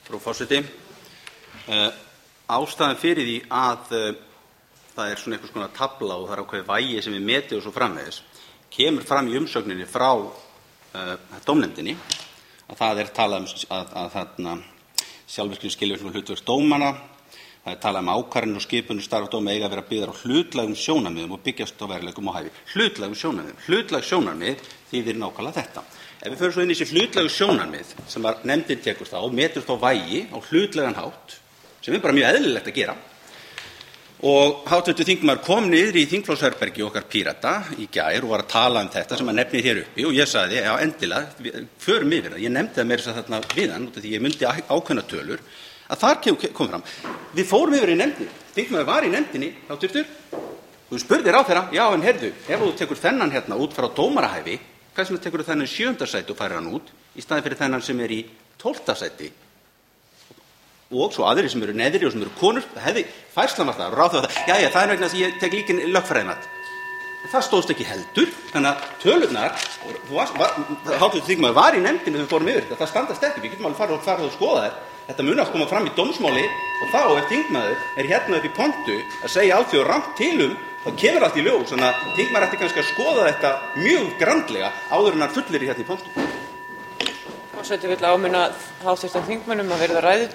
Frú forseti. Ástæðan fyrir því að það svona einhvers konar tafla og það ákveðið vægi sem við metið og svo framvegis kemur fram í umsögninni frá dómnefndinni að það talað að sjálfvirkni skilvirkni og hlutverk dómanna. Það talað ákvarðanir og skipanir starfa dóma eiga að vera byggðar á hlutlægum sjónarmiðum og byggjast á veruleikum og hæfi. Hlutlægum sjónarmiðum. Hlutlæg sjónarmið þýðir nákvæmlega þetta. Ef við förum svo inn í þessi hlutlægu sjónarmið sem nefndin tekur þá og metur þá vægi á hlutlægan hátt, sem bara mjög eðlilegt að gera. Og háttvirtur þingmaður kom niður í þingflokksherbergi okkar Pírata í gær og var að tala þetta sem nefnir hér uppi og ég sagði, já endilega, förum yfir það. Ég nefndi það meira þess að þarna við hann, því ég myndi ákveðna tölur, að þar kom fram. Við fórum yfir í nefndinni, þingmaður var í nefndinni, háttvirtur, og þú spurðir ráðherra, já en heyrðu, ef þú tekur þennan hérna út frá dómarahæfi, hvers vegna tekur þú þennan í 7. sæti og færir hann út, í staðinn fyrir þennan sem í 12. sæti? Og svo aðrir sem neðri og sem konur, það hefði færslan var það, ráðherra það, já, það vegna þess að ég tek líka lögfræðimat. Það stóðst ekki heldur, þannig að tölurnar, háttvirtur þingmaður var í nefndinni þegar við fórum yfir þetta, það standast ekki, við getum alveg farið og skoða þær. Þetta mun að koma fram í dómsmáli og þá ef þingmaður hérna upp í pontu að segja alþjóð rangt til þá kemur allt í ljós, þannig að þingmaður ætti kannski að skoða þetta mjög grandlega áður en hann fullir hérna í pontu. Forseti vill áminna háttvirtan þingmönnum að virða ræðutíma.